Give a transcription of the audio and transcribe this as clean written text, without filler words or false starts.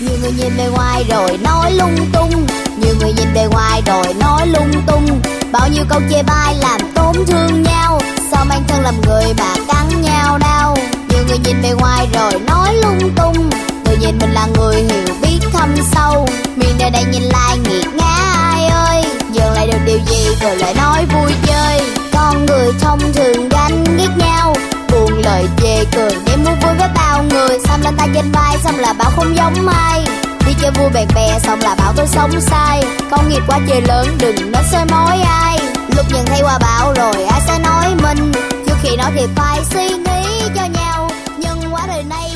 Nhiều người nhìn bề ngoài rồi nói lung tung, nhiều người nhìn bề ngoài rồi nói lung tung. Bao nhiêu câu chê bai làm tổn thương nhau, sao mang thân làm người mà cắn nhau đau. Nhiều người nhìn bề ngoài rồi nói lung tung, người nhìn mình là người hiểu biết thâm sâu. Miền đời đây nhìn lại nghiệt ngã ai ơi, giờ lại được điều gì rồi lại nói vui chơi. Con người thông thường ganh ghét nhau, buồn lời chê cười để muốn vui với bao người. Xăm lên tay trên vai xong là bảo không giống ai, đi chơi vui bè bè xong là bảo tôi sống sai. Công nghiệp quá trời lớn đừng nói soi mói ai, lúc nhận thấy qua bão rồi ai sẽ nói mình. Trước khi nói thì phải suy nghĩ cho nhau, nhân quả đời này